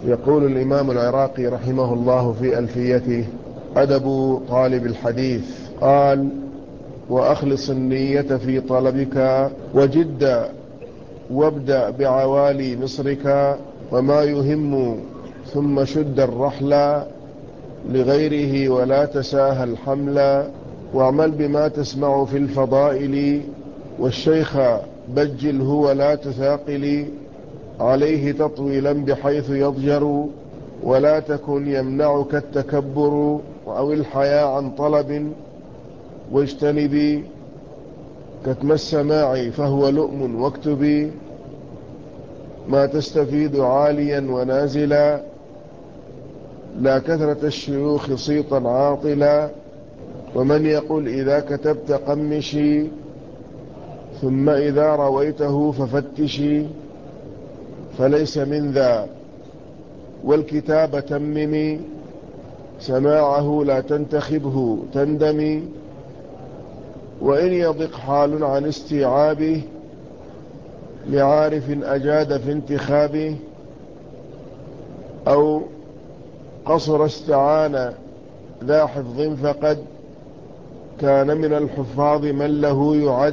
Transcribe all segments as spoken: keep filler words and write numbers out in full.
يقول الإمام العراقي رحمه الله في ألفيته: أدب طالب الحديث. قال: وأخلص النية في طلبك وجد وابدأ بعوالي مصرك، وما يهم ثم شد الرحل لغيره ولا تساهل حملا، واعمل بما تسمع في الفضائل، والشيخ بجله ولا تثاقل عليه تطويلا بحيث يضجر، ولا تكن يمنعك التكبر أو الحياء عن طلب، واجتنبي كتم السماع فهو لؤم، واكتبي ما تستفيد عاليا ونازلا، لا كثرة الشيوخ صيتا عاطلا، ومن يقول إذا كتبت قمشي، ثم إذا رويته ففتشي، فليس من ذا، والكتاب تممي، سماعه لا تنتخبه تندمي، وإن يضق حال عن استيعابه، لعارف أجاد في انتخابه، أو قصر استعان ذا حفظ فقد كان من الحفاظ من له يعد،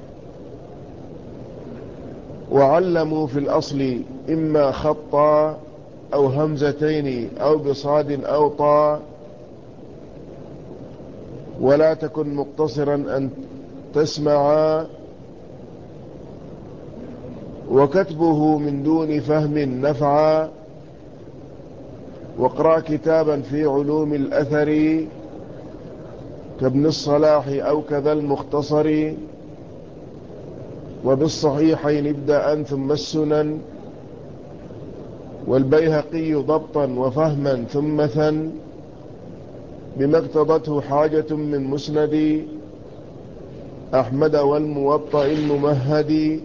وعلموا في الأصل إما خطا أو همزتين أو بصاد أو طا، ولا تكن مقتصرا أن تسمع، وكتبه من دون فهم نفعا، واقرأ كتابا في علوم الأثر كابن الصلاح أو كذا المختصر، وبالصحيحين ابدأ ثم السنن، والبيهقي ضبطا وفهما ثم ثن، بما اقتضته حاجة من مسند أحمد والموطأ الممهد،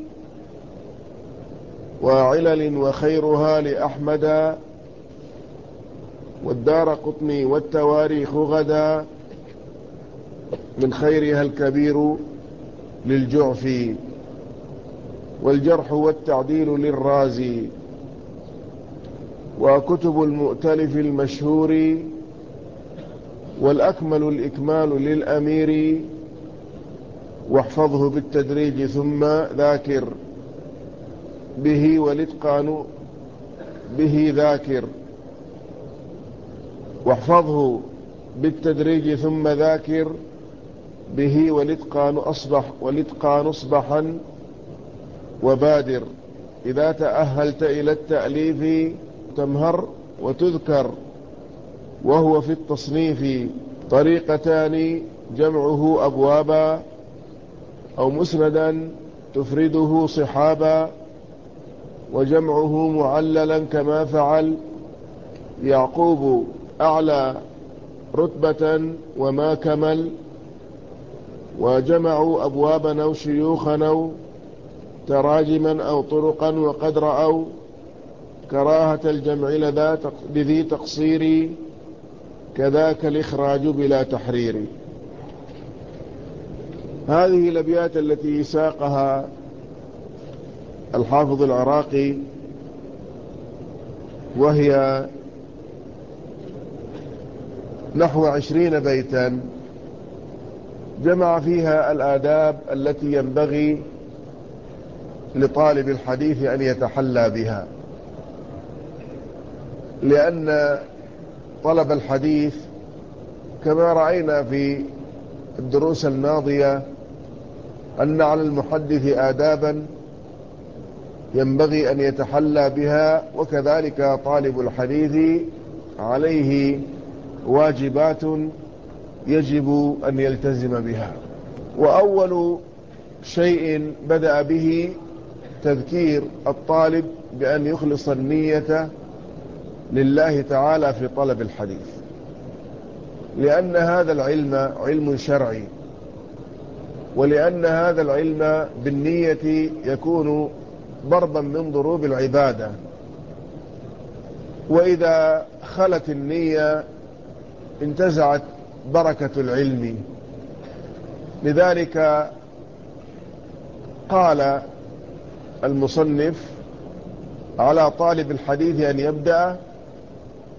وعلل وخيرها لأحمد، والدار قطني والتواريخ غدا، من خيرها الكبير للجعفي، والجرح والتعديل للرازي، وكتب المؤتلف المشهور، والأكمل الإكمال للأمير، واحفظه بالتدريج ثم ذاكر به، والإتقان به ذاكر، واحفظه بالتدريج ثم ذاكر به، والإتقان أصبح والإتقان أصبحا، وبادر إذا تأهلت إلى التأليف، تمهر وتذكر وهو في التصنيف طريقتان، جمعه أبوابا أو مسندا تفرده صحابا، وجمعه معللا كما فعل يعقوب أعلى رتبة وما كمل، وجمعوا أبوابا أو شيوخا أو تراجما أو طرقا، وقد رأوا كراهة الجمع لذي تقصير، كذاك الإخراج بلا تحرير. هذه الأبيات التي ساقها الحافظ العراقي، وهي نحو عشرين بيتا، جمع فيها الآداب التي ينبغي لطالب الحديث أن يتحلى بها، لأن طلب الحديث كما رأينا في الدروس الماضية أن على المحدث آدابا ينبغي أن يتحلى بها، وكذلك طالب الحديث عليه واجبات يجب أن يلتزم بها. وأول شيء بدأ به تذكير الطالب بأن يخلص النية لله تعالى في طلب الحديث، لأن هذا العلم علم شرعي، ولأن هذا العلم بالنية يكون ضربا من ضروب العبادة، وإذا خلت النية انتزعت بركة العلم. لذلك قال المصنف على طالب الحديث أن يبدأ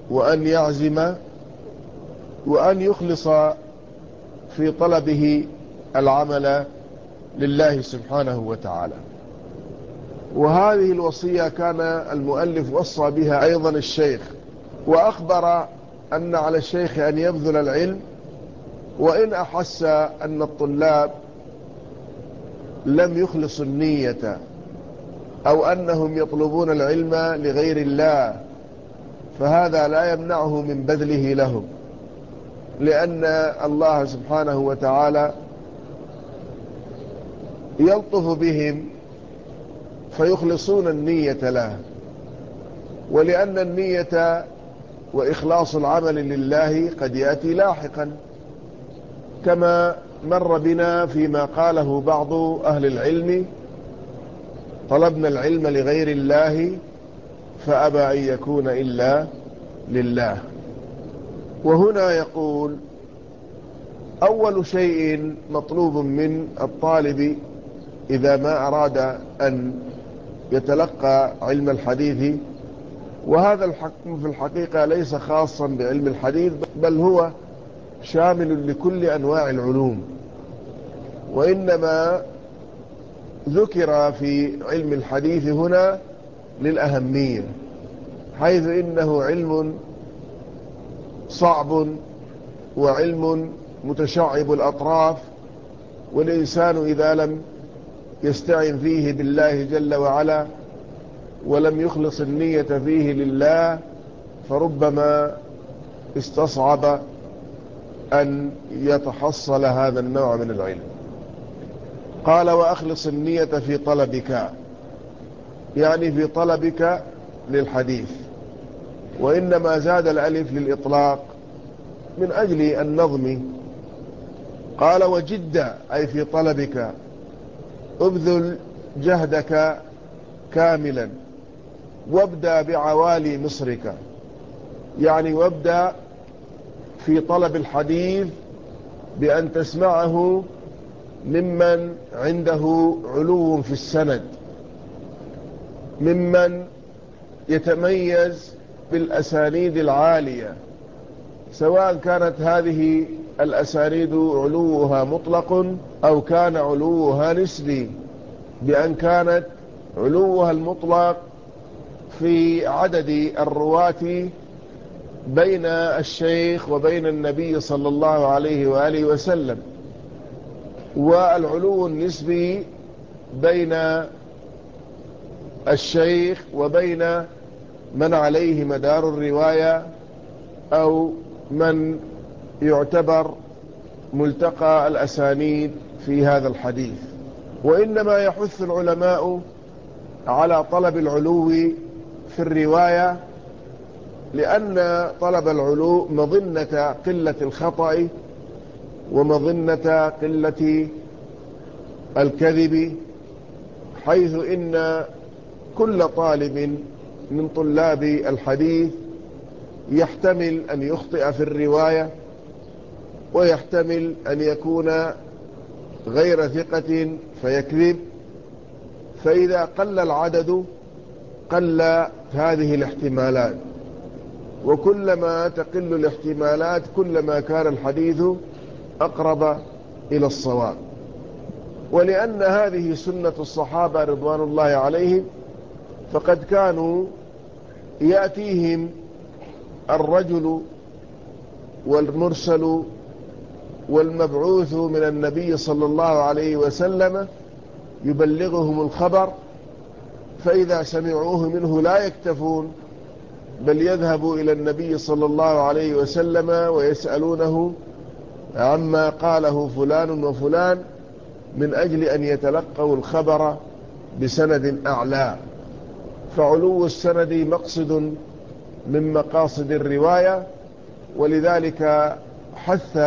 وأن يعزم وأن يخلص في طلبه العمل لله سبحانه وتعالى. وهذه الوصية كان المؤلف وصى بها أيضا الشيخ، وأخبر أن على الشيخ أن يبذل العلم، وإن أحس أن الطلاب لم يخلصوا النية أو أنهم يطلبون العلم لغير الله، فهذا لا يمنعه من بذله لهم، لأن الله سبحانه وتعالى يلطف بهم فيخلصون النية له، ولأن النية وإخلاص العمل لله قد يأتي لاحقا، كما مر بنا فيما قاله بعض أهل العلم: طلبنا العلم لغير الله فأبى أن يكون إلا لله. وهنا يقول: أول شيء مطلوب من الطالب إذا ما أراد أن يتلقى علم الحديث، وهذا الحكم في الحقيقة ليس خاصا بعلم الحديث، بل هو شامل لكل أنواع العلوم، وإنما ذكر في علم الحديث هنا للأهمية، حيث إنه علم صعب وعلم متشعب الأطراف، والإنسان إذا لم يستعن فيه بالله جل وعلا ولم يخلص النية فيه لله فربما استصعب أن يتحصل هذا النوع من العلم. قال: وأخلص النية في طلبك، يعني في طلبك للحديث، وإنما زاد الألف للإطلاق من أجل النظم. قال: وجد، أي في طلبك، ابذل جهدك كاملا، وابدأ بعوالي مصرك، يعني وابدأ في طلب الحديث بأن تسمعه ممن عنده علو في السند، ممن يتميز بالأسانيد العالية، سواء كانت هذه الأسانيد علوها مطلق أو كان علوها نسبي، بأن كانت علوها المطلق في عدد الرواة بين الشيخ وبين النبي صلى الله عليه وآله وسلم، والعلو النسبي بين الشيخ وبين من عليه مدار الرواية أو من يعتبر ملتقى الأسانيد في هذا الحديث. وإنما يحث العلماء على طلب العلو في الرواية، لأن طلب العلو مظنة قلة الخطأ ومظنة قلة الكذب، حيث إن كل طالب من طلاب الحديث يحتمل أن يخطئ في الرواية، ويحتمل أن يكون غير ثقة فيكذب، فإذا قل العدد قل هذه الاحتمالات، وكلما تقل الاحتمالات كلما كان الحديث أقرب إلى الصواب. ولأن هذه سنة الصحابة رضوان الله عليهم، فقد كانوا يأتيهم الرجل والمرسل والمبعوث من النبي صلى الله عليه وسلم يبلغهم الخبر، فإذا سمعوه منه لا يكتفون، بل يذهبوا إلى النبي صلى الله عليه وسلم ويسألونه عما قاله فلان وفلان، من أجل أن يتلقوا الخبر بسند أعلى. فعلو السند مقصد من مقاصد الرواية، ولذلك حث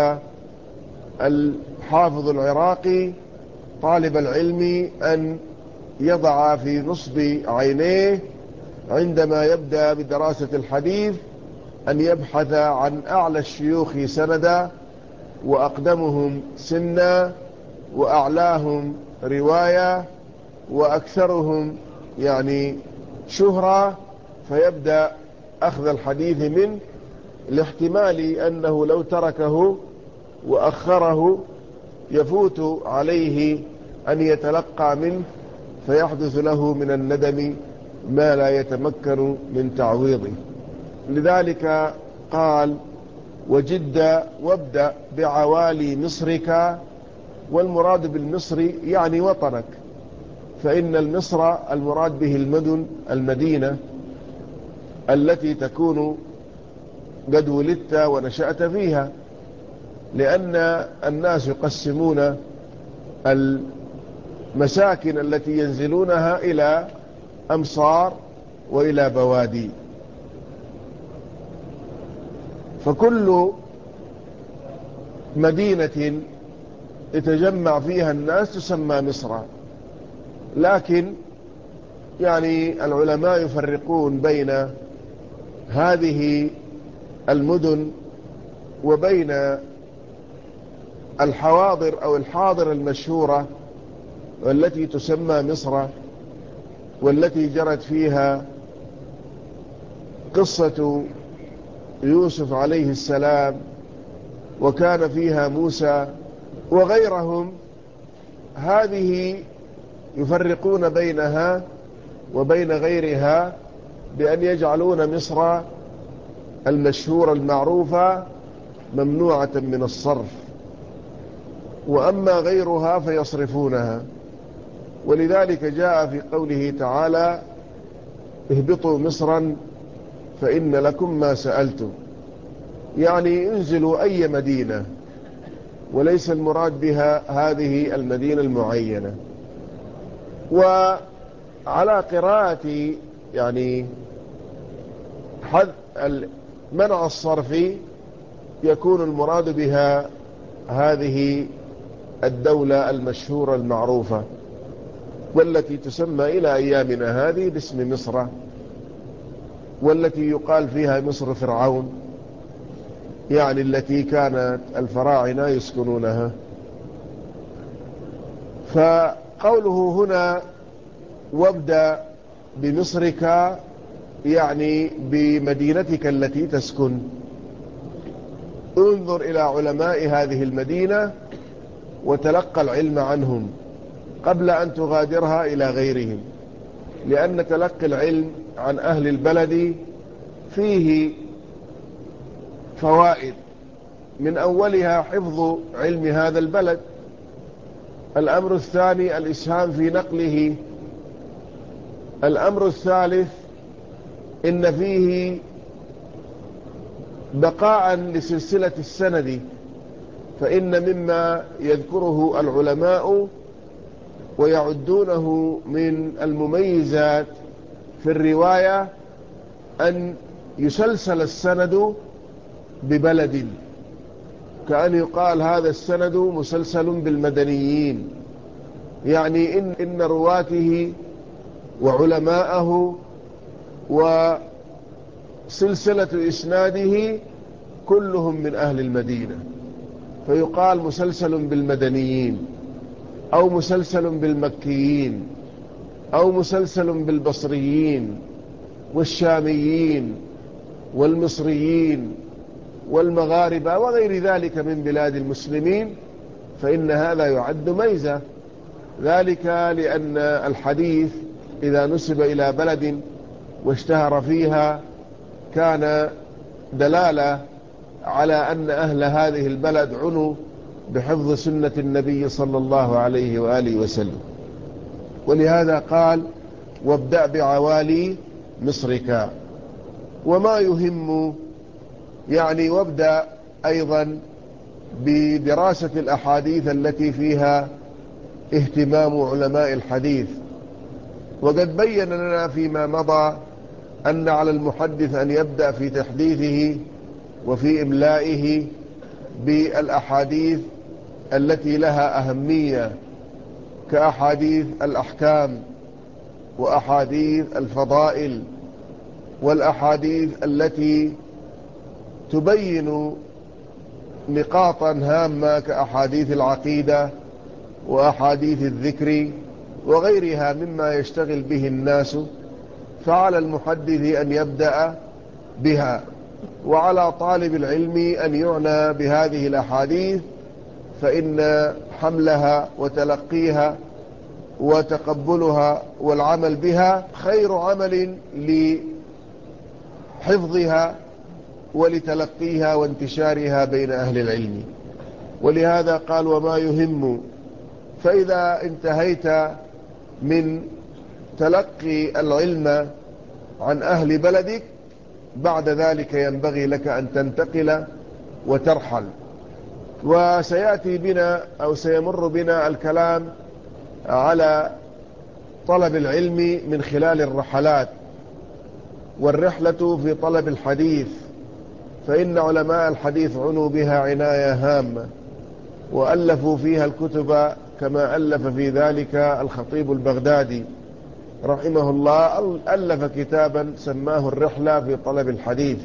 الحافظ العراقي طالب العلم أن يضع في نصب عينيه عندما يبدأ بدراسة الحديث أن يبحث عن أعلى الشيوخ سندا، وأقدمهم سنا، وأعلاهم رواية، وأكثرهم يعني شهرة، فيبدأ أخذ الحديث منه، لاحتمال أنه لو تركه وأخره يفوت عليه أن يتلقى منه فيحدث له من الندم ما لا يتمكن من تعويضه. لذلك قال: وجد وابدأ بعوالي مصرك. والمراد بالمصر يعني وطنك، فإن المصر المراد به المدن المدينة التي تكون قد ولدت ونشأت فيها، لأن الناس يقسمون المساكن التي ينزلونها إلى أمصار وإلى بوادي، فكل مدينة يتجمع فيها الناس تسمى مصر. لكن يعني العلماء يفرقون بين هذه المدن وبين الحواضر أو الحاضر المشهورة والتي تسمى مصر، والتي جرت فيها قصة يوسف عليه السلام، وكان فيها موسى وغيرهم. هذه يفرقون بينها وبين غيرها بأن يجعلون مصر المشهورة المعروفة ممنوعة من الصرف، وأما غيرها فيصرفونها. ولذلك جاء في قوله تعالى: اهبطوا مصرا فإن لكم ما سألتم، يعني انزلوا أي مدينة، وليس المراد بها هذه المدينة المعينة. وعلى قراءة يعني حذ منع الصرف يكون المراد بها هذه الدولة المشهورة المعروفة، والتي تسمى إلى أيامنا هذه باسم مصر، والتي يقال فيها مصر فرعون، يعني التي كانت الفراعنة يسكنونها. فقوله هنا: وابدأ بمصرك، يعني بمدينتك التي تسكن. انظر إلى علماء هذه المدينة وتلقى العلم عنهم قبل أن تغادرها إلى غيرهم، لأن تلقي العلم عن أهل البلد فيه فوائد، من أولها حفظ علم هذا البلد. الأمر الثاني الإسهام في نقله. الأمر الثالث إن فيه بقاء لسلسلة السند، فإن مما يذكره العلماء ويعدونه من المميزات في الرواية أن يسلسل السند ببلد، كأن يقال هذا السند مسلسل بالمدنيين، يعني إن, إن رواته وعلماءه وسلسلة إسناده كلهم من أهل المدينة، فيقال مسلسل بالمدنيين، أو مسلسل بالمكيين، أو مسلسل بالبصريين والشاميين والمصريين والمغاربة وغير ذلك من بلاد المسلمين، فإن هذا يعد ميزة. ذلك لأن الحديث إذا نسب إلى بلد واشتهر فيها كان دلالة على أن أهل هذه البلد عنوا بحفظ سنة النبي صلى الله عليه وآله وسلم. ولهذا قال: وابدأ بعوالي مصرك. وما يهم يعني وابدأ أيضا بدراسة الأحاديث التي فيها اهتمام علماء الحديث. وقد بين لنا فيما مضى أن على المحدث أن يبدأ في تحديثه وفي إملائه بالأحاديث التي لها أهمية، كأحاديث الأحكام وأحاديث الفضائل والأحاديث التي تبين نقاطا هامة كأحاديث العقيدة وأحاديث الذكر وغيرها مما يشتغل به الناس. فعلى المحدث أن يبدأ بها. وعلى طالب العلم أن يعنى بهذه الأحاديث، فإن حملها وتلقيها وتقبلها والعمل بها خير عمل لحفظها ولتلقيها وانتشارها بين أهل العلم. ولهذا قال وما يهم. فإذا انتهيت من تلقي العلم عن أهل بلدك، بعد ذلك ينبغي لك أن تنتقل وترحل. وسيأتي بنا أو سيمر بنا الكلام على طلب العلم من خلال الرحلات، والرحلة في طلب الحديث، فإن علماء الحديث عنوا بها عناية هامة وألفوا فيها الكتب، كما ألف في ذلك الخطيب البغدادي رحمه الله، ألف كتابا سماه الرحلة في طلب الحديث،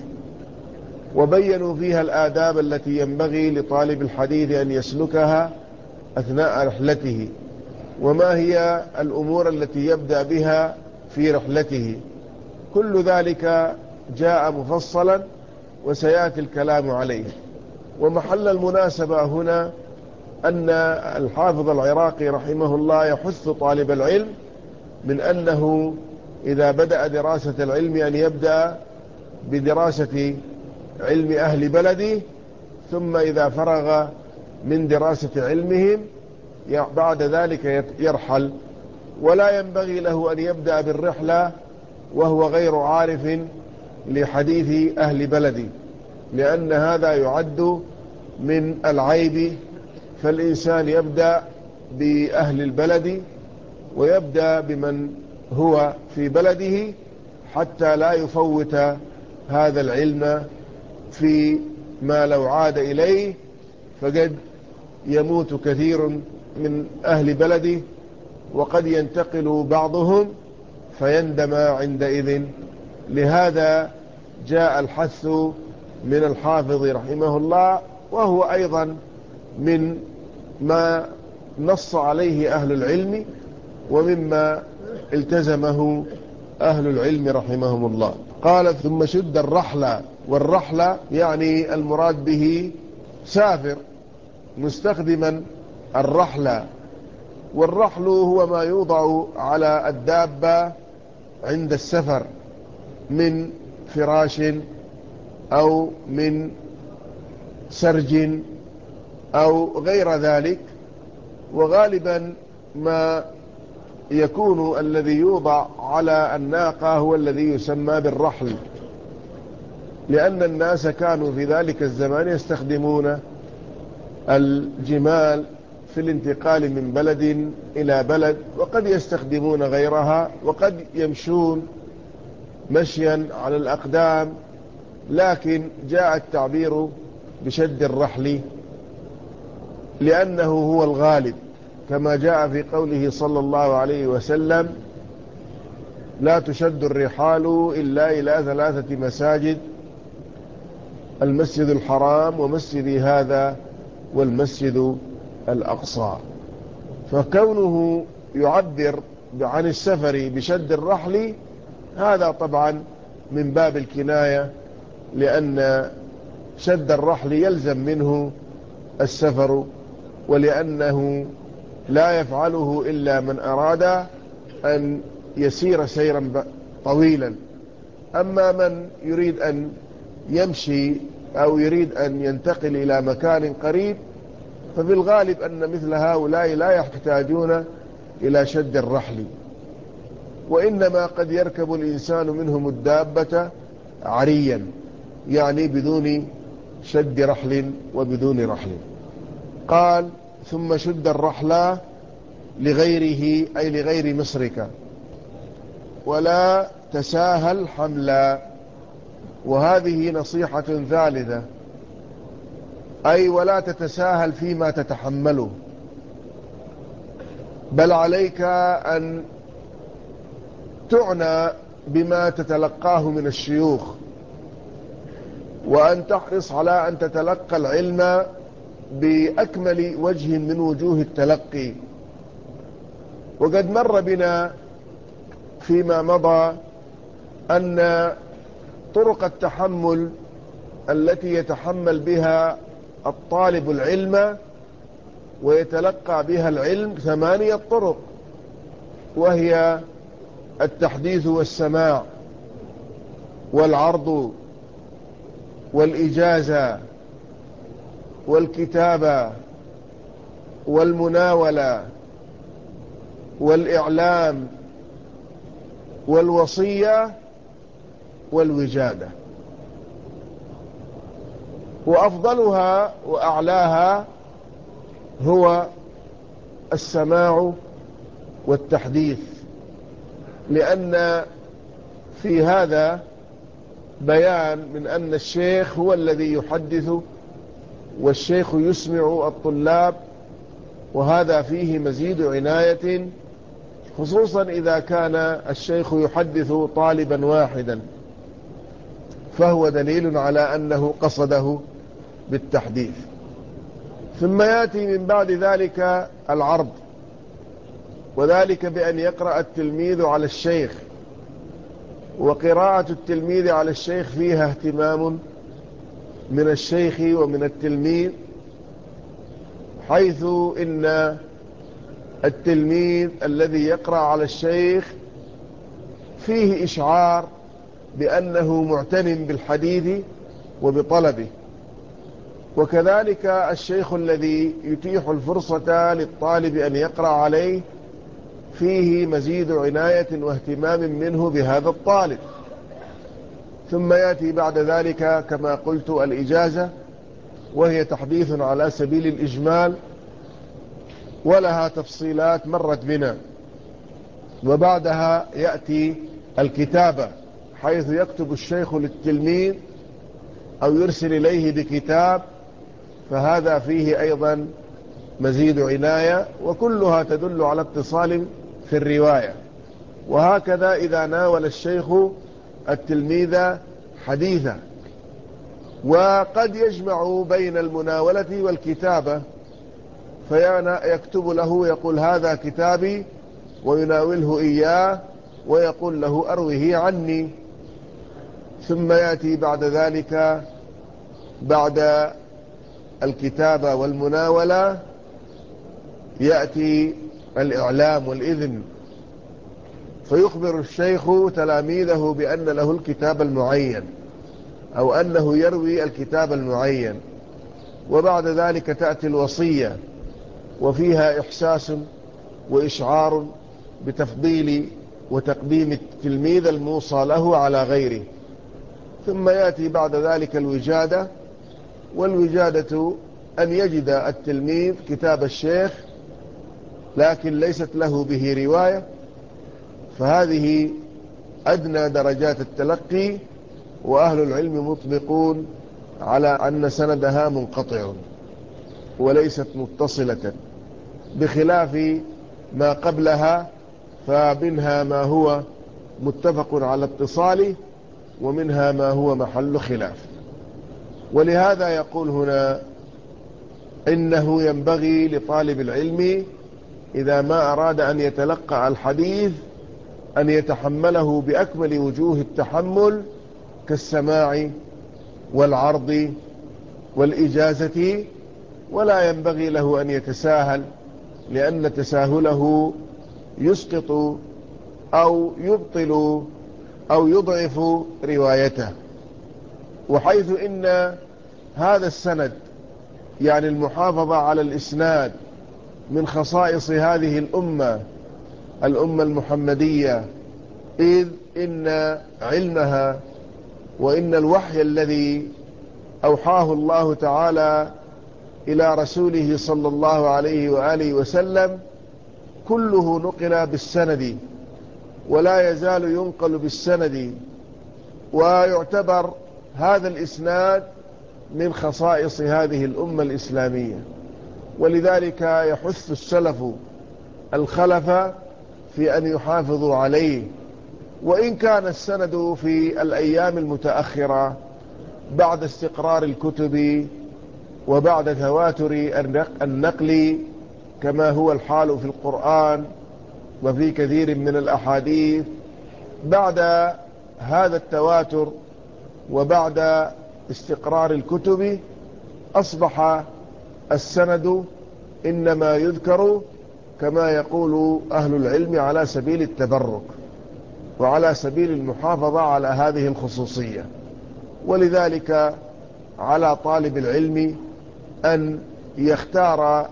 وبينوا فيها الآداب التي ينبغي لطالب الحديث أن يسلكها أثناء رحلته، وما هي الأمور التي يبدأ بها في رحلته. كل ذلك جاء مفصلا وسيأتي الكلام عليه. ومحل المناسبة هنا أن الحافظ العراقي رحمه الله يحث طالب العلم من أنه إذا بدأ دراسة العلم أن يبدأ بدراسة علم أهل بلده، ثم إذا فرغ من دراسة علمهم بعد ذلك يرحل. ولا ينبغي له أن يبدأ بالرحلة وهو غير عارف لحديث أهل بلده، لأن هذا يعد من العيب. فالإنسان يبدأ بأهل البلد ويبدأ بمن هو في بلده حتى لا يفوت هذا العلم في ما لو عاد إليه فقد يموت كثير من أهل بلده، وقد ينتقل بعضهم فيندم عندئذ. لهذا جاء الحث من الحافظ رحمه الله، وهو أيضا من ما نص عليه أهل العلم ومما التزمه أهل العلم رحمهم الله. قال ثم شد الرحلة. والرحلة يعني المراد به سافر مستخدما الرحلة. والرحل هو ما يوضع على الدابة عند السفر من فراش أو من سرج أو غير ذلك. وغالبا ما يكون الذي يوضع على الناقة هو الذي يسمى بالرحل، لأن الناس كانوا في ذلك الزمان يستخدمون الجمال في الانتقال من بلد إلى بلد، وقد يستخدمون غيرها، وقد يمشون مشيا على الأقدام، لكن جاء التعبير بشد الرحل لأنه هو الغالب، كما جاء في قوله صلى الله عليه وسلم لا تشد الرحال إلا إلى ثلاثة مساجد: المسجد الحرام ومسجدي هذا والمسجد الأقصى. فكونه يعبر عن السفر بشد الرحل هذا طبعا من باب الكناية، لأن شد الرحل يلزم منه السفر، ولأنه لا يفعله إلا من أراد أن يسير سيرا طويلا. أما من يريد أن يمشي أو يريد أن ينتقل إلى مكان قريب ففي الغالب أن مثل هؤلاء لا يحتاجون إلى شد الرحل، وإنما قد يركب الإنسان منهم الدابة عريا، يعني بدون شد رحل وبدون رحل. قال ثم شد الرحلة لغيره أي لغير مصرك، ولا تساهل حملا. وهذه نصيحة ثالثة، أي ولا تتساهل فيما تتحمله، بل عليك أن تعنى بما تتلقاه من الشيوخ، وأن تحرص على أن تتلقى العلم بأكمل وجه من وجوه التلقي. وقد مر بنا فيما مضى أن طرق التحمل التي يتحمل بها الطالب العلم ويتلقى بها العلم ثمانية طرق، وهي التحديث والسماع والعرض والإجازة والكتابة والمناولة والإعلام والوصية والوجادة. وأفضلها وأعلاها هو السماع والتحديث، لأن في هذا بيان من أن الشيخ هو الذي يحدث والشيخ يسمع الطلاب، وهذا فيه مزيد عناية، خصوصا إذا كان الشيخ يحدث طالبا واحدا، فهو دليل على أنه قصده بالتحديث. ثم يأتي من بعد ذلك العرض، وذلك بأن يقرأ التلميذ على الشيخ، وقراءة التلميذ على الشيخ فيها اهتمام من الشيخ ومن التلميذ، حيث إن التلميذ الذي يقرأ على الشيخ فيه إشعار بأنه معتن بالحديث وبطلبه، وكذلك الشيخ الذي يتيح الفرصة للطالب أن يقرأ عليه فيه مزيد عناية واهتمام منه بهذا الطالب. ثم يأتي بعد ذلك كما قلت الإجازة، وهي تحديث على سبيل الإجمال، ولها تفصيلات مرت بنا. وبعدها يأتي الكتابة، حيث يكتب الشيخ للتلميذ أو يرسل إليه بكتاب، فهذا فيه أيضا مزيد عناية، وكلها تدل على اتصال في الرواية. وهكذا إذا ناول الشيخ التلميذ حديثا، وقد يجمع بين المناولة والكتابة، فيكتب له يقول هذا كتابي، ويناوله إياه ويقول له أروه عني. ثم يأتي بعد ذلك بعد الكتابة والمناولة يأتي الإعلام والإذن، فيخبر الشيخ تلاميذه بأن له الكتاب المعين أو أنه يروي الكتاب المعين. وبعد ذلك تأتي الوصية، وفيها إحساس وإشعار بتفضيل وتقديم التلميذ الموصى له على غيره. ثم يأتي بعد ذلك الوجادة، والوجادة أن يجد التلميذ كتاب الشيخ لكن ليست له به رواية، فهذه أدنى درجات التلقي، وأهل العلم مطبقون على أن سندها منقطع وليست متصلة، بخلاف ما قبلها، فمنها ما هو متفق على اتصاله ومنها ما هو محل خلاف. ولهذا يقول هنا إنه ينبغي لطالب العلم إذا ما أراد أن يتلقى الحديث أن يتحمله بأكمل وجوه التحمل، كالسماع والعرض والإجازة، ولا ينبغي له أن يتساهل، لأن تساهله يسقط أو يبطل أو يضعف روايته. وحيث إن هذا السند، يعني المحافظة على الإسناد، من خصائص هذه الأمة الأمة المحمدية، إذ إن علمها وإن الوحي الذي أوحاه الله تعالى إلى رسوله صلى الله عليه وآله وسلم كله نقل بالسند، ولا يزال ينقل بالسند، ويعتبر هذا الإسناد من خصائص هذه الأمة الإسلامية. ولذلك يحث السلف الخلف في أن يحافظوا عليه، وإن كان السند في الأيام المتأخرة بعد استقرار الكتب وبعد تواتر النقل، كما هو الحال في القرآن وفي كثير من الأحاديث، بعد هذا التواتر وبعد استقرار الكتب أصبح السند إنما يذكر كما يقول أهل العلم على سبيل التبرك وعلى سبيل المحافظة على هذه الخصوصية. ولذلك على طالب العلم أن يختار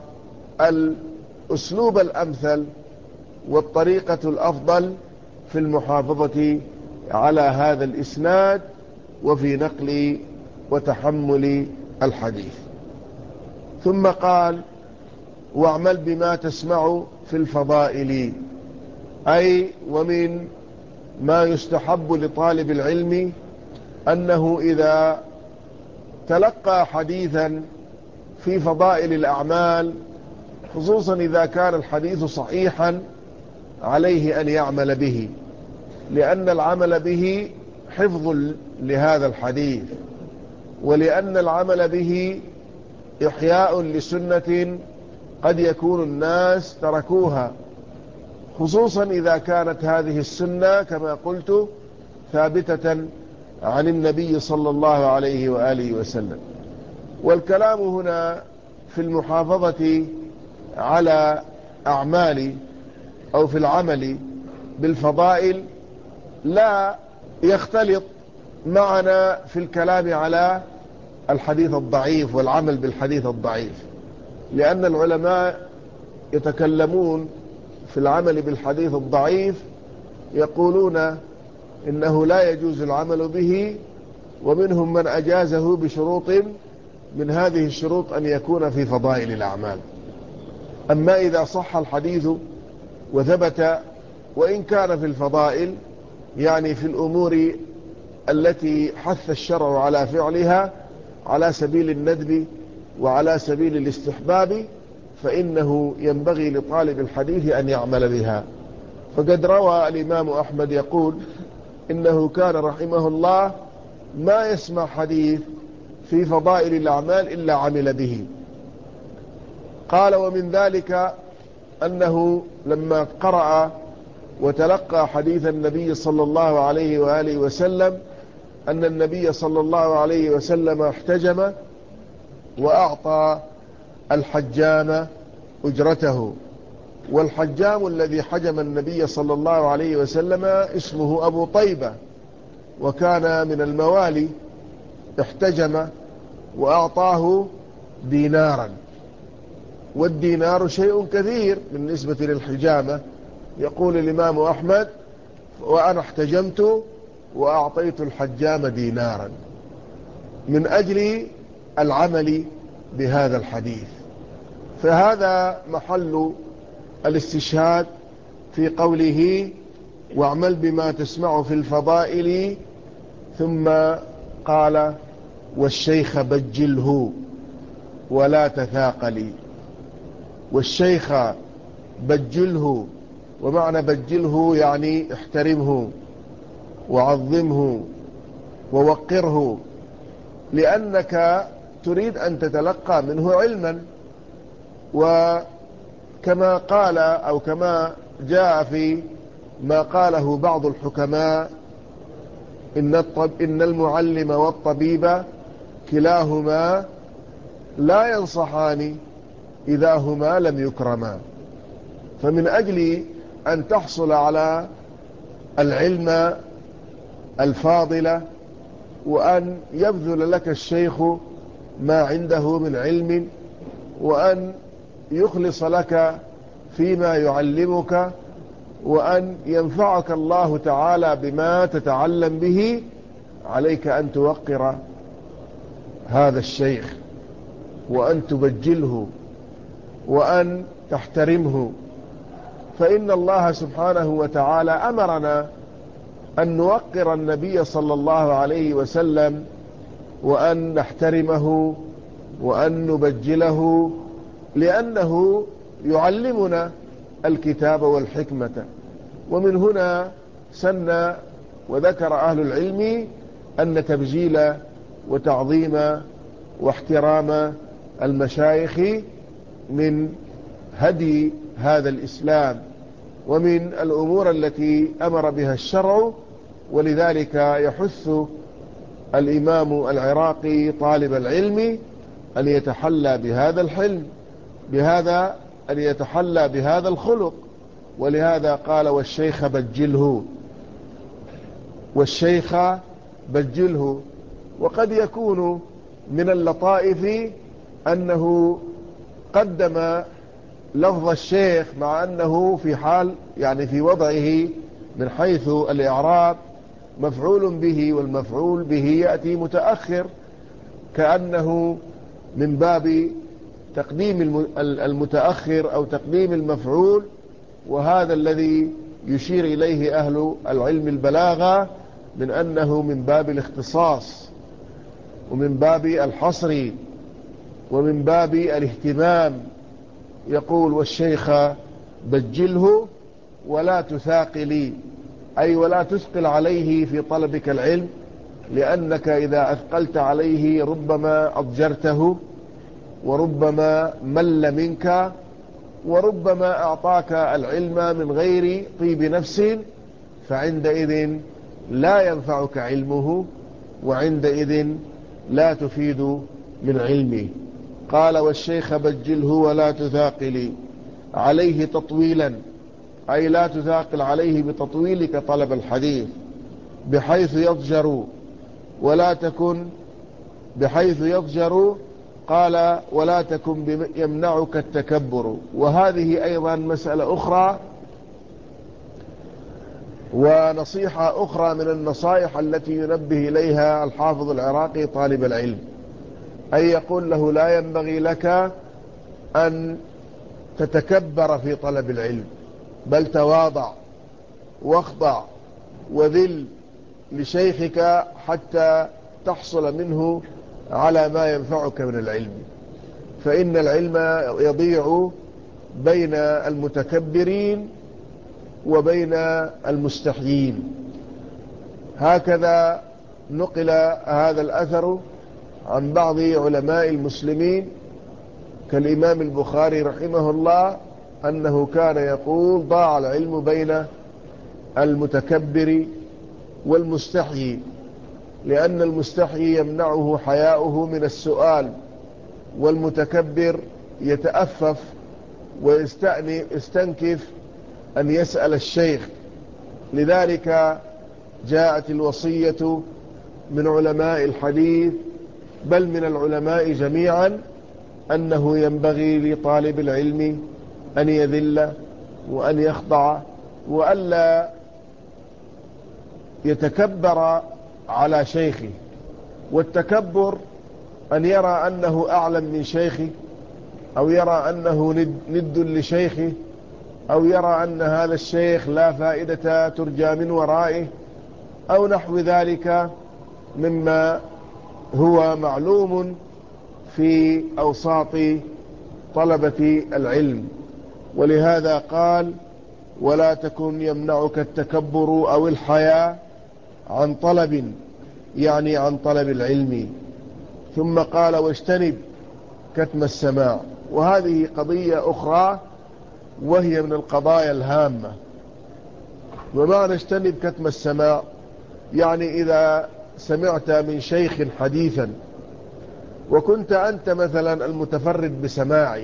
الأسلوب الأمثل والطريقة الأفضل في المحافظة على هذا الإسناد وفي نقل وتحمل الحديث. ثم قال: واعمل بما تسمع في الفضائل، أي ومن ما يستحب لطالب العلم أنه إذا تلقى حديثا في فضائل الأعمال، خصوصا إذا كان الحديث صحيحا، عليه أن يعمل به، لأن العمل به حفظ لهذا الحديث، ولأن العمل به إحياء لسنة قد يكون الناس تركوها، خصوصا إذا كانت هذه السنة كما قلت ثابتة عن النبي صلى الله عليه وآله وسلم. والكلام هنا في المحافظة على أعمال أو في العمل بالفضائل لا يختلط معنا في الكلام على الحديث الضعيف والعمل بالحديث الضعيف، لأن العلماء يتكلمون في العمل بالحديث الضعيف يقولون إنه لا يجوز العمل به، ومنهم من أجازه بشروط من هذه الشروط أن يكون في فضائل الأعمال. أما إذا صح الحديث وثبت وإن كان في الفضائل، يعني في الأمور التي حث الشرع على فعلها على سبيل الندب وعلى سبيل الاستحباب، فإنه ينبغي لطالب الحديث أن يعمل بها. فقد روى الإمام أحمد يقول إنه كان رحمه الله ما يسمع حديث في فضائل الأعمال إلا عمل به. قال: ومن ذلك أنه لما قرأ وتلقى حديث النبي صلى الله عليه وآله وسلم أن النبي صلى الله عليه وسلم احتجم وأعطى الحجام أجرته. والحجام الذي حجم النبي صلى الله عليه وسلم اسمه أبو طيبة، وكان من الموالي، احتجم وأعطاه دينارا، والدينار شيء كثير بالنسبة للحجامة. يقول الإمام أحمد: وأنا احتجمت وأعطيت الحجام دينارا، من أجل العمل بهذا الحديث. فهذا محل الاستشهاد في قوله: واعمل بما تسمع في الفضائل. ثم قال: والشيخ بجله ولا تثاقلي. والشيخ بجله، ومعنى بجله يعني احترمه وعظمه ووقره، لأنك تريد أن تتلقى منه علما. وكما قال أو كما جاء في ما قاله بعض الحكماء: إن, الطب إن المعلم والطبيب كلاهما لا ينصحان إذا هما لم يكرما. فمن أجل أن تحصل على العلم الفاضل، وأن يبذل لك الشيخ ما عنده من علم، وأن يخلص لك فيما يعلمك، وأن ينفعك الله تعالى بما تتعلم به، عليك أن توقر هذا الشيخ وأن تبجله وأن تحترمه. فإن الله سبحانه وتعالى أمرنا أن نوقر النبي صلى الله عليه وسلم، وأن نحترمه وأن نبجله، لأنه يعلمنا الكتاب والحكمة. ومن هنا سن وذكر أهل العلم أن تبجيل وتعظيم واحترام المشايخ من هدي هذا الإسلام، ومن الأمور التي أمر بها الشرع. ولذلك يحث الإمام العراقي طالب العلم أن يتحلى بهذا الحلم، بهذا أن يتحلى بهذا الخلق. ولهذا قال والشيخ بجله، والشيخ بجله. وقد يكون من اللطائف أنه قدم لفظ الشيخ مع أنه في حال يعني في وضعه من حيث الإعراب مفعول به، والمفعول به يأتي متأخر، كأنه من باب تقديم المتأخر أو تقديم المفعول. وهذا الذي يشير إليه أهل العلم البلاغة من أنه من باب الاختصاص ومن باب الحصر ومن باب الاهتمام. يقول والشيخ بجله ولا تثاقلي، أي ولا تثقل عليه في طلبك العلم، لأنك إذا أثقلت عليه ربما أضجرته، وربما مل منك، وربما أعطاك العلم من غير طيب نفس، فعندئذ لا ينفعك علمه، وعندئذ لا تفيد من علمه. قال والشيخ بجله ولا تثاقلي عليه تطويلا، أي لا تثاقل عليه بتطويلك طلب الحديث، بحيث يضجر ولا تكن بحيث يضجر قال ولا تكن يمنعك التكبر. وهذه أيضا مسألة أخرى ونصيحة أخرى من النصائح التي ينبه إليها الحافظ العراقي طالب العلم، أي يقول له لا ينبغي لك أن تتكبر في طلب العلم، بل تواضع واخضع وذل لشيخك حتى تحصل منه على ما ينفعك من العلم. فإن العلم يضيع بين المتكبرين وبين المستحيين. هكذا نقل هذا الأثر عن بعض علماء المسلمين كالإمام البخاري رحمه الله، أنه كان يقول ضاع العلم بين المتكبر والمستحيي، لأن المستحيي يمنعه حياؤه من السؤال، والمتكبر يتأفف ويستنكف أن يسأل الشيخ. لذلك جاءت الوصية من علماء الحديث بل من العلماء جميعا أنه ينبغي لطالب العلم أن يذل وأن يخضع، وألا يتكبر على شيخه. والتكبر أن يرى أنه أعلم من شيخه، أو يرى أنه ند, ند لشيخه، أو يرى أن هذا الشيخ لا فائدة ترجى من ورائه، أو نحو ذلك مما هو معلوم في أوساط طلبة العلم. ولهذا قال ولا تكن يمنعك التكبر أو الحياء عن طلب، يعني عن طلب العلم. ثم قال واجتنب كتم السماع. وهذه قضية أخرى وهي من القضايا الهامة. ومعنى اجتنب كتم السماع يعني إذا سمعت من شيخ حديثا وكنت أنت مثلا المتفرد بسماعه،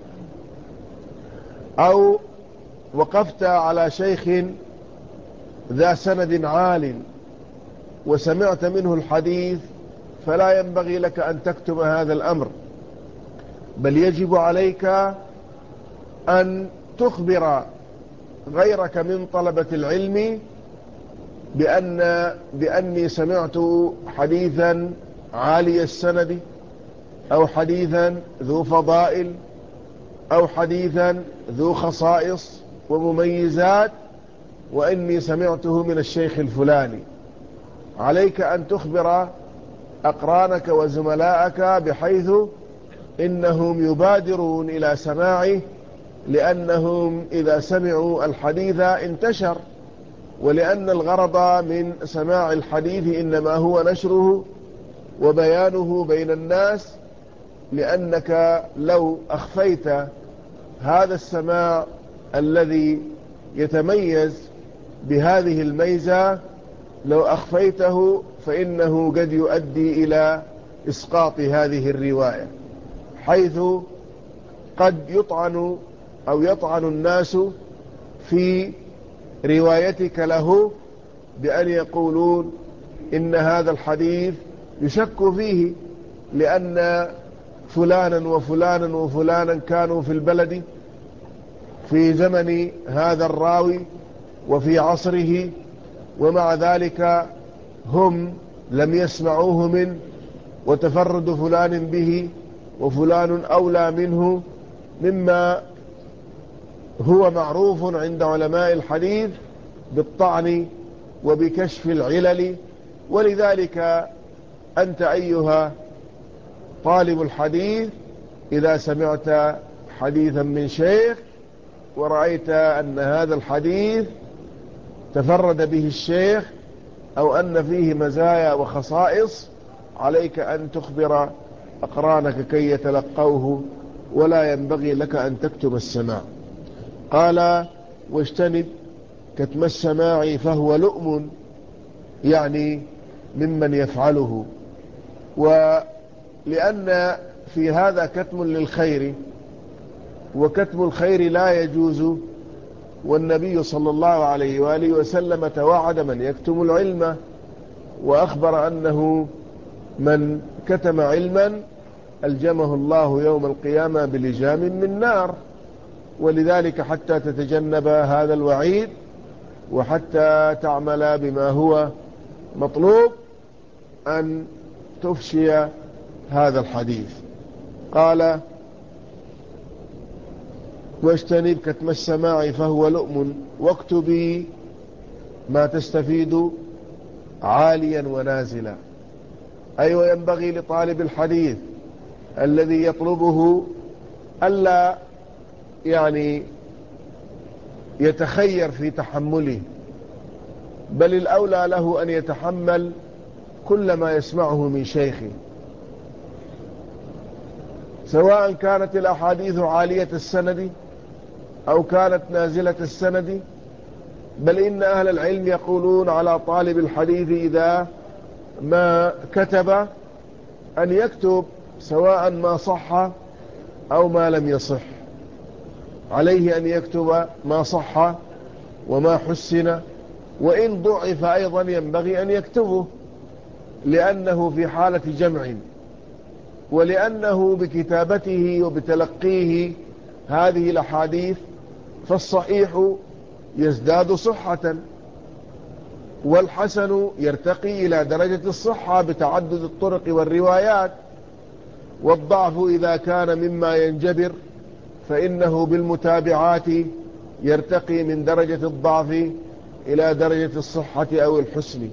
أو وقفت على شيخ ذا سند عال وسمعت منه الحديث، فلا ينبغي لك أن تكتم هذا الأمر، بل يجب عليك أن تخبر غيرك من طلبة العلم بأن بأني سمعت حديثا عالي السند، أو حديثا ذو فضائل، أو حديثا ذو خصائص ومميزات، وإني سمعته من الشيخ الفلاني. عليك أن تخبر أقرانك وزملاءك بحيث إنهم يبادرون إلى سماعه، لأنهم إذا سمعوا الحديث انتشر، ولأن الغرض من سماع الحديث إنما هو نشره وبيانه بين الناس. لأنك لو أخفيت هذا السماع الذي يتميز بهذه الميزة، لو أخفيته فإنه قد يؤدي إلى إسقاط هذه الرواية، حيث قد يطعن أو يطعن الناس في روايتك له بأن يقولون إن هذا الحديث يشك فيه، لأن فلانا وفلانا وفلانا كانوا في البلد في زمن هذا الراوي وفي عصره، ومع ذلك هم لم يسمعوه منه، وتفرد فلان به وفلان أولى منه، مما هو معروف عند علماء الحديث بالطعن وبكشف العلل. ولذلك أنت أيها طالب الحديث إذا سمعت حديثا من شيخ ورأيت أن هذا الحديث تفرد به الشيخ أو أن فيه مزايا وخصائص، عليك أن تخبر أقرانك كي يتلقوه، ولا ينبغي لك أن تكتم السماع. قال: واجتنب كتم السماع فهو لؤم، يعني ممن يفعله. ولأن في هذا كتم للخير، وكتم الخير لا يجوز، والنبي صلى الله عليه وآله وسلم توعد من يكتم العلم، وأخبر أنه من كتم علما ألجمه الله يوم القيامة بلجام من نار. ولذلك حتى تتجنب هذا الوعيد وحتى تعمل بما هو مطلوب أن تفشي هذا الحديث. قال: واجتنب كتم السماع فهو لؤم، واكتبي ما تستفيد عاليا ونازلا. أي وينبغي لطالب الحديث الذي يطلبه ألا يعني يتخير في تحمله، بل الأولى له أن يتحمل كل ما يسمعه من شيخه، سواء كانت الأحاديث عالية السند أو كانت نازلة السند. بل إن أهل العلم يقولون على طالب الحديث إذا ما كتب أن يكتب سواء ما صح أو ما لم يصح، عليه أن يكتب ما صح وما حسن، وإن ضعف أيضا ينبغي أن يكتبه، لأنه في حالة جمع، ولأنه بكتابته وبتلقيه هذه الأحاديث فالصحيح يزداد صحة، والحسن يرتقي إلى درجة الصحة بتعدد الطرق والروايات، والضعف إذا كان مما ينجبر فإنه بالمتابعات يرتقي من درجة الضعف إلى درجة الصحة أو الحسن.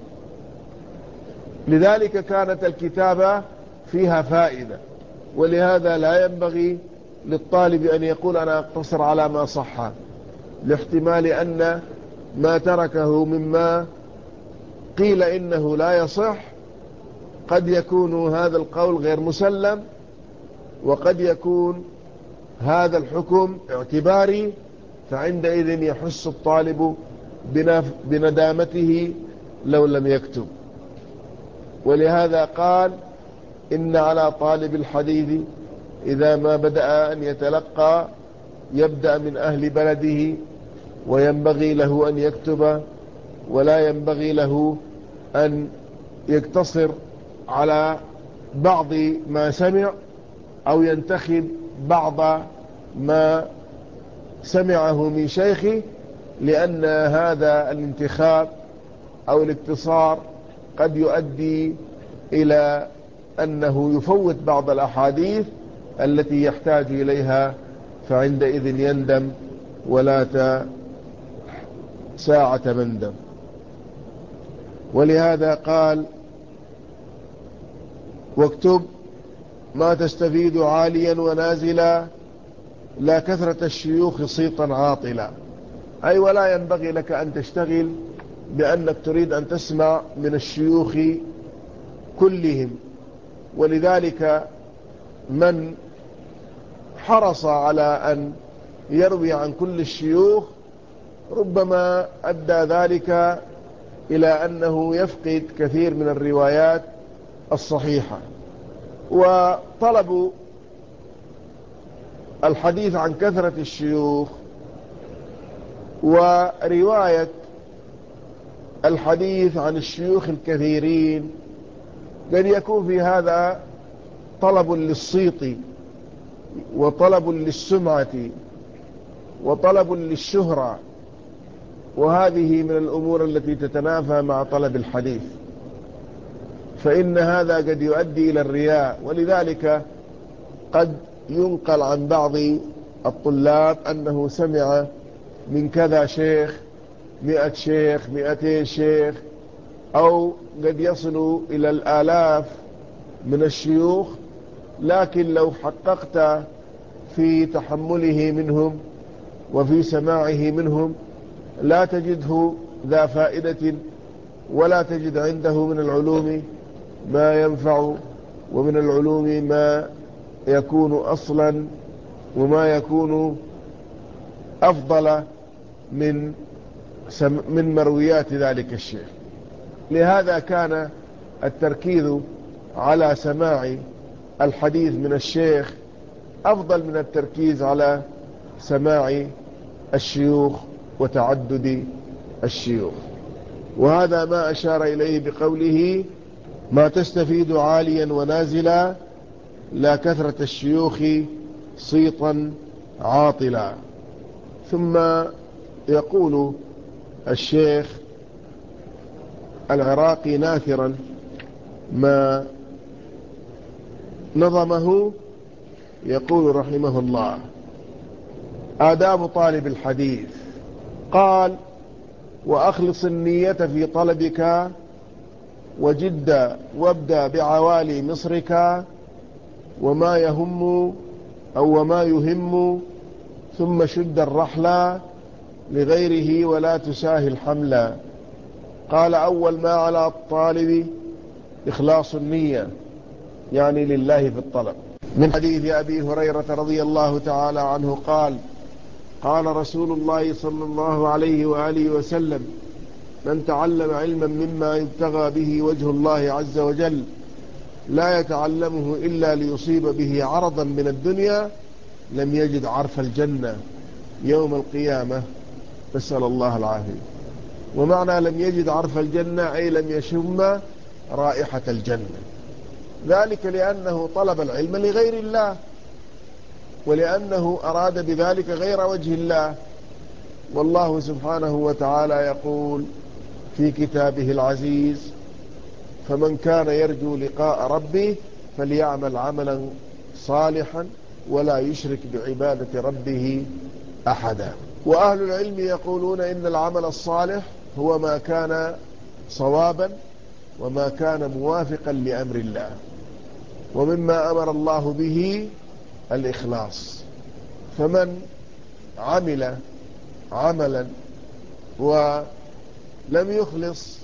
لذلك كانت الكتابة فيها فائدة، ولهذا لا ينبغي للطالب أن يقول أنا أقتصر على ما صح، لاحتمال أن ما تركه مما قيل إنه لا يصح قد يكون هذا القول غير مسلم، وقد يكون هذا الحكم اعتباري، فعندئذ يحس الطالب بندامته لو لم يكتب. ولهذا قال: إن على طالب الحديث إذا ما بدأ أن يتلقى يبدأ من أهل بلده، وينبغي له أن يكتب، ولا ينبغي له أن يقتصر على بعض ما سمع أو ينتخب بعض ما سمعه من شيخه، لأن هذا الانتخاب أو الاقتصار قد يؤدي إلى أنه يفوت بعض الأحاديث التي يحتاج إليها، فعندئذ يندم ولا ساعة مندم. ولهذا قال: واكتب ما تستفيد عاليا ونازلا، لا كثرة الشيوخ صيتا عاطلا. أي ولا ينبغي لك أن تشتغل بأنك تريد أن تسمع من الشيوخ كلهم. ولذلك من حرص على أن يروي عن كل الشيوخ ربما أدى ذلك إلى أنه يفقد كثير من الروايات الصحيحة. وطلبوا الحديث عن كثرة الشيوخ ورواية الحديث عن الشيوخ الكثيرين قد يكون في هذا طلب للصيت وطلب للسمعة وطلب للشهرة، وهذه من الأمور التي تتنافى مع طلب الحديث، فإن هذا قد يؤدي إلى الرياء. ولذلك قد ينقل عن بعض الطلاب أنه سمع من كذا شيخ مئة شيخ مئتين شيخ، أو قد يصل إلى الآلاف من الشيوخ، لكن لو حققت في تحمله منهم وفي سماعه منهم لا تجده ذا فائدة، ولا تجد عنده من العلوم ما ينفع، ومن العلوم ما يكون أصلا وما يكون أفضل من من مرويات ذلك الشيخ. لهذا كان التركيز على سماع الحديث من الشيخ أفضل من التركيز على سماع الشيوخ وتعدد الشيوخ. وهذا ما أشار إليه بقوله: ما تستفيد عاليا ونازلا، لا كثرة الشيوخ صيتا عاطلا. ثم يقول الشيخ العراقي ناثرا ما نظمه، يقول رحمه الله: آداب طالب الحديث. قال: وأخلص النية في طلبك، وجد وابدأ بعوالي مصرك، وما يهم أو وما يهم، ثم شد الرحلة لغيره ولا تساهل حملا. قال: أول ما على الطالب إخلاص النية، يعني لله في الطلب. من حديث أبي هريرة رضي الله تعالى عنه قال: قال رسول الله صلى الله عليه وآله وسلم: من تعلم علما مما يبتغى به وجه الله عز وجل لا يتعلمه إلا ليصيب به عرضا من الدنيا لم يجد عرف الجنة يوم القيامة، نسأل الله العافية. ومعنى لم يجد عرف الجنة أي لم يشم رائحة الجنة، ذلك لأنه طلب العلم لغير الله، ولأنه أراد بذلك غير وجه الله. والله سبحانه وتعالى يقول في كتابه العزيز: فمن كان يرجو لقاء ربه فليعمل عملا صالحا ولا يشرك بعبادة ربه أحدا. وأهل العلم يقولون إن العمل الصالح هو ما كان صوابا وما كان موافقا لأمر الله، ومما أمر الله به الإخلاص. فمن عمل عملا ولم يخلص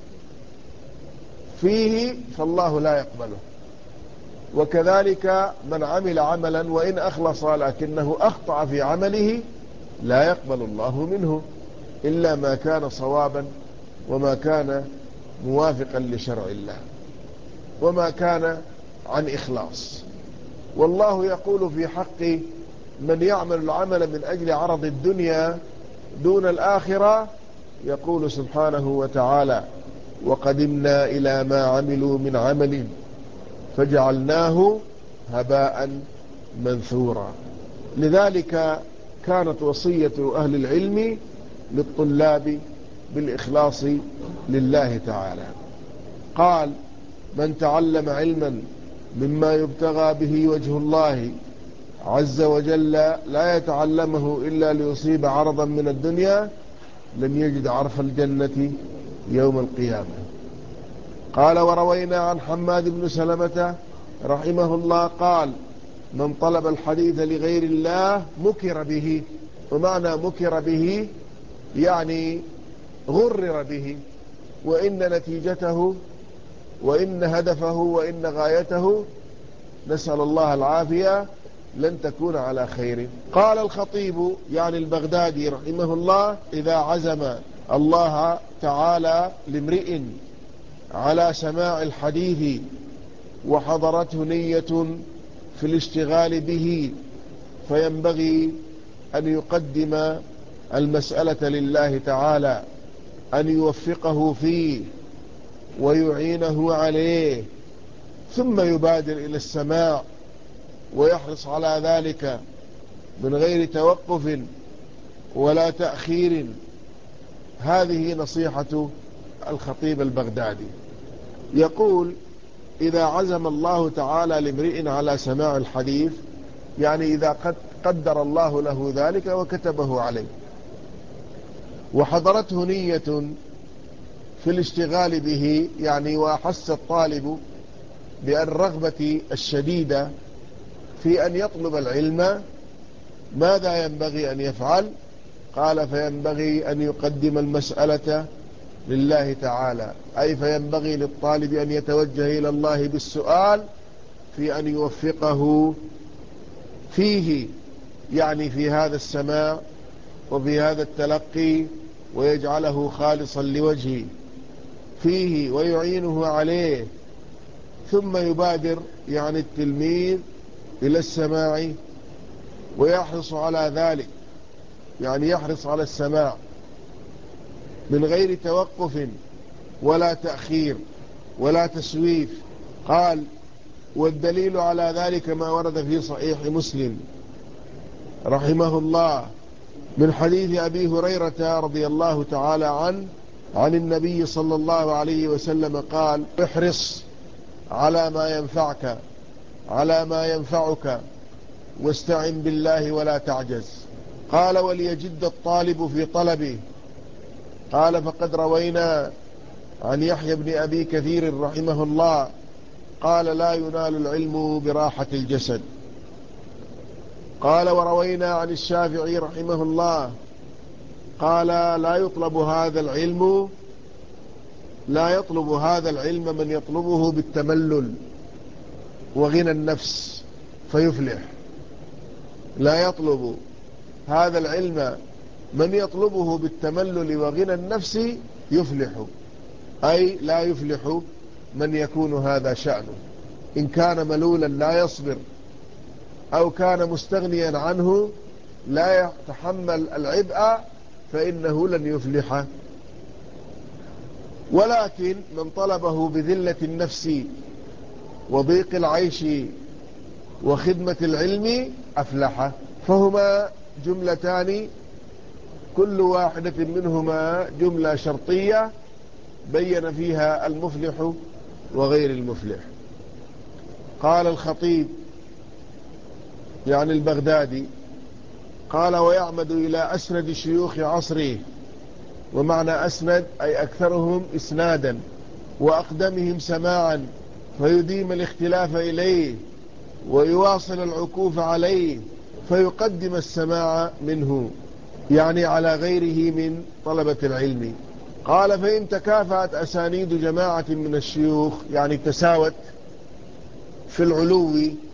فيه فالله لا يقبله، وكذلك من عمل عملا وإن أخلص لكنه أخطأ في عمله لا يقبل الله منه إلا ما كان صوابا وما كان موافقا لشرع الله وما كان عن إخلاص. والله يقول في حق من يعمل العمل من أجل عرض الدنيا دون الآخرة، يقول سبحانه وتعالى: وقدمنا إلى ما عملوا من عمل فجعلناه هباء منثورا. لذلك كانت وصية أهل العلم للطلاب بالإخلاص لله تعالى. قال: من تعلم علما مما يبتغى به وجه الله عز وجل لا يتعلمه إلا ليصيب عرضا من الدنيا لم يجد عرف الجنة يوم القيامة. قال: وروينا عن حماد بن سلمة رحمه الله قال: من طلب الحديث لغير الله مكر به. ومعنى مكر به يعني غرر به، وإن نتيجته وإن هدفه وإن غايته، نسأل الله العافية، لن تكون على خير. قال الخطيب يعني البغدادي رحمه الله: إذا عزم الله تعالى لامرئ على سماع الحديث وحضرته نية في الاشتغال به فينبغي أن يقدم المسألة لله تعالى، أن يوفقه فيه ويعينه عليه، ثم يبادر إلى السماع ويحرص على ذلك من غير توقف ولا تأخير. هذه نصيحة الخطيب البغدادي. يقول: إذا عزم الله تعالى لامرئ على سماع الحديث، يعني إذا قد قدر الله له ذلك وكتبه عليه، وحضرته نية في الاشتغال به، يعني وأحس الطالب بالرغبة الشديدة في أن يطلب العلم، ماذا ينبغي أن يفعل؟ قال: فينبغي أن يقدم المسألة لله تعالى، أي فينبغي للطالب أن يتوجه إلى الله بالسؤال في أن يوفقه فيه، يعني في هذا السماع وفي هذا التلقي، ويجعله خالصا لوجهه فيه ويعينه عليه، ثم يبادر يعني التلميذ إلى السماع ويحرص على ذلك، يعني يحرص على السماع من غير توقف ولا تأخير ولا تسويف. قال: والدليل على ذلك ما ورد في صحيح مسلم رحمه الله من حديث أبي هريرة رضي الله تعالى عنه عن النبي صلى الله عليه وسلم قال: احرص على ما ينفعك على ما ينفعك واستعن بالله ولا تعجز. قال: وليجد الطالب في طلبه. قال: فقد روينا عن يحيى بن أبي كثير رحمه الله قال: لا ينال العلم براحة الجسد. قال: وروينا عن الشافعي رحمه الله قال: لا يطلب هذا العلم لا يطلب هذا العلم من يطلبه بالتملل وغنى النفس فيفلح. لا يطلب هذا العلم من يطلبه بالتملل وغنى النفس يفلح، أي لا يفلح من يكون هذا شأنه. إن كان ملولا لا يصبر، أو كان مستغنيا عنه لا يتحمل العبء، فإنه لن يفلح. ولكن من طلبه بذلة النفس وضيق العيش وخدمة العلم أفلح. فهما جملتان، كل واحدة منهما جملة شرطية بين فيها المفلح وغير المفلح. قال الخطيب يعني البغدادي: قال: ويعمد إلى أسند شيوخ عصره. ومعنى أسند أي أكثرهم إسنادا وأقدمهم سماعا، فيديم الاختلاف إليه ويواصل العكوف عليه، فيقدم السماع منه، يعني على غيره من طلبة العلم. قال: فإن تكافأت أسانيد جماعة من الشيوخ، يعني تساوت في العلو،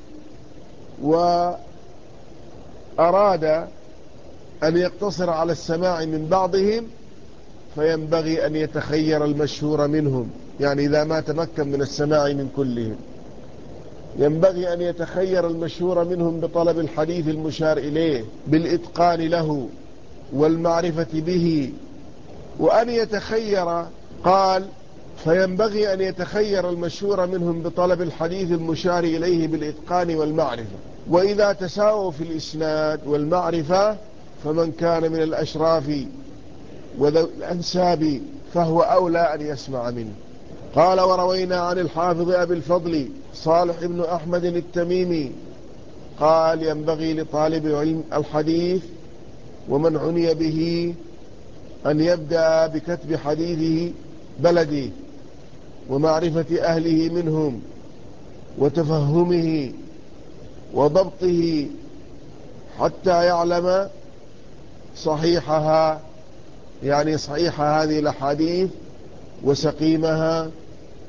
وأراد أن يقتصر على السماع من بعضهم، فينبغي أن يتخير المشهور منهم، يعني إذا ما تمكن من السماع من كلهم ينبغي أن يتخير المشهور منهم بطلب الحديث المشار إليه بالإتقان له والمعرفة به. وأن يتخير، قال: فينبغي أن يتخير المشهور منهم بطلب الحديث المشار إليه بالإتقان والمعرفة. وإذا تساووا في الإسناد والمعرفة فمن كان من الأشراف وذوي الأنساب فهو أولى أن يسمع منه. قال: وروينا عن الحافظ أبي الفضل صالح بن أحمد التميمي قال: ينبغي لطالب علم الحديث ومن عني به أن يبدأ بكتب حديثه بلده ومعرفة أهله منهم وتفهمه وضبطه، حتى يعلم صحيحها، يعني صحيح هذه الأحاديث وسقيمها،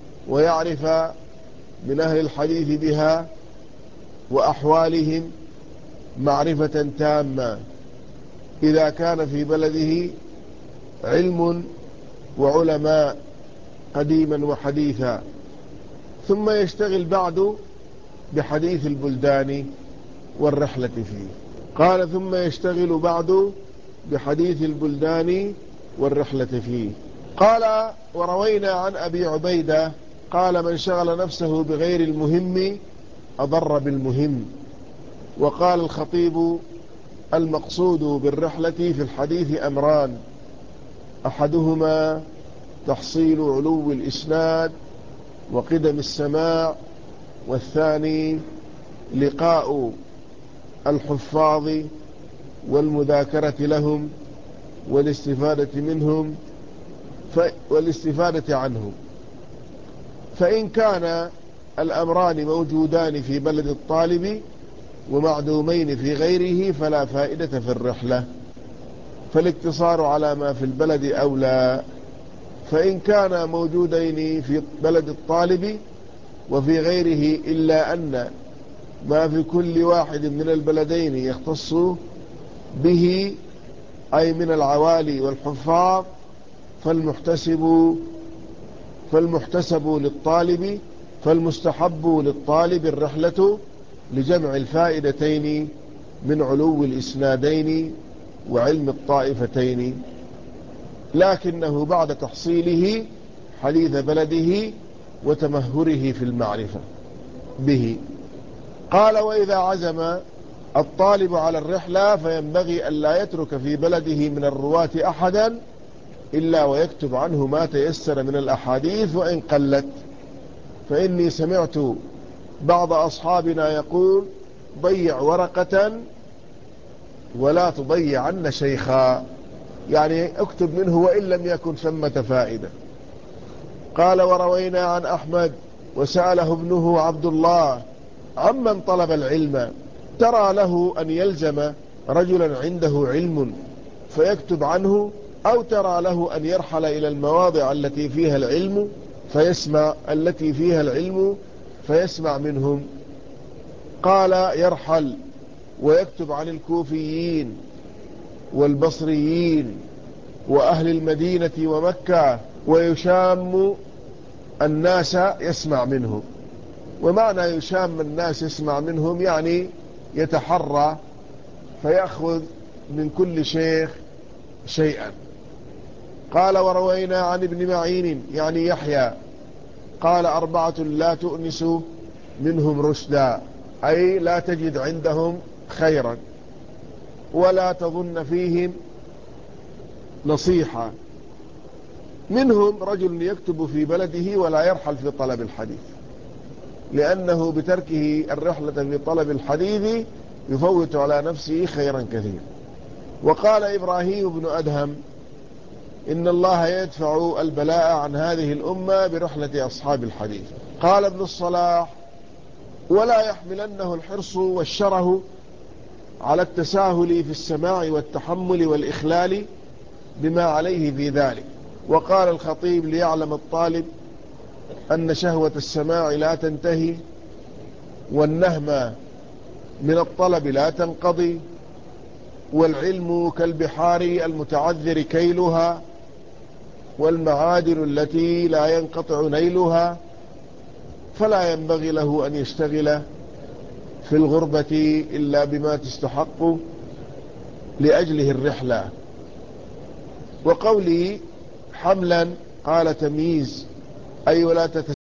ويعرف من أهل الحديث بها وأحوالهم معرفة تامة إذا كان في بلده علم وعلماء قديما وحديثا، ثم يشتغل بعد بحديث البلدان والرحلة فيه. قال ثم يشتغل بعد بحديث البلدان والرحلة فيه. قال وروينا عن أبي عبيدة قال من شغل نفسه بغير المهم أضر بالمهم. وقال الخطيب المقصود بالرحلة في الحديث أمران: أحدهما تحصيل علو الإسناد وقدم السماع، والثاني لقاء الحفاظ والمذاكرة لهم والاستفادة منهم ف... والاستفادة عنهم. فإن كان الأمران موجودان في بلد الطالب ومعدومين في غيره فلا فائدة في الرحلة، فالاقتصار على ما في البلد أولى. فإن كان موجودين في بلد الطالب وفي غيره إلا أن ما في كل واحد من البلدين يختص به أي من العوالي والحفاظ، فالمحتسب فالمحتسب للطالب فالمستحب للطالب الرحلة لجمع الفائدتين من علو الإسنادين وعلم الطائفتين، لكنه بعد تحصيله حديث بلده وتمهره في المعرفة به. قال وإذا عزم الطالب على الرحلة فينبغي ألا يترك في بلده من الرواة أحدا إلا ويكتب عنه ما تيسر من الأحاديث وإن قلت. فإني سمعت بعض أصحابنا يقول ضيع ورقة ولا تضيع عنا شيخا، يعني اكتب منه وإن لم يكن ثمة فائدة. قال وروينا عن أحمد وسأله ابنه عبد الله عمن طلب العلم: ترى له أن يلزم رجلا عنده علم فيكتب عنه، أو ترى له أن يرحل إلى المواضع التي فيها العلم فيسمع التي فيها العلم فيسمع منهم؟ قال يرحل ويكتب عن الكوفيين والبصريين وأهل المدينة ومكة ويشام الناس يسمع منهم. ومعنى يشام الناس يسمع منهم يعني يتحرى فيأخذ من كل شيخ شيئا. قال وروينا عن ابن معين يعني يحيى قال أربعة لا تؤنس منهم رشدا، أي لا تجد عندهم خيرا ولا تظن فيهم نصيحة: منهم رجل يكتب في بلده ولا يرحل في طلب الحديث، لأنه بتركه الرحلة في طلب الحديث يفوت على نفسه خيرا كثيرا. وقال إبراهيم بن أدهم إن الله يدفع البلاء عن هذه الأمة برحلة أصحاب الحديث. قال ابن الصلاح ولا يحملنه الحرص والشره على التساهل في السماع والتحمل والإخلال بما عليه في ذلك. وقال الخطيب ليعلم الطالب أن شهوة السماع لا تنتهي، والنهم من الطلب لا تنقضي، والعلم كالبحار المتعذر كيلها، والمعادن التي لا ينقطع نيلها، فلا ينبغي له أن يشتغل في الغربة إلا بما تستحق لأجله الرحلة. وقولي حملا قال تمييز، أي ولا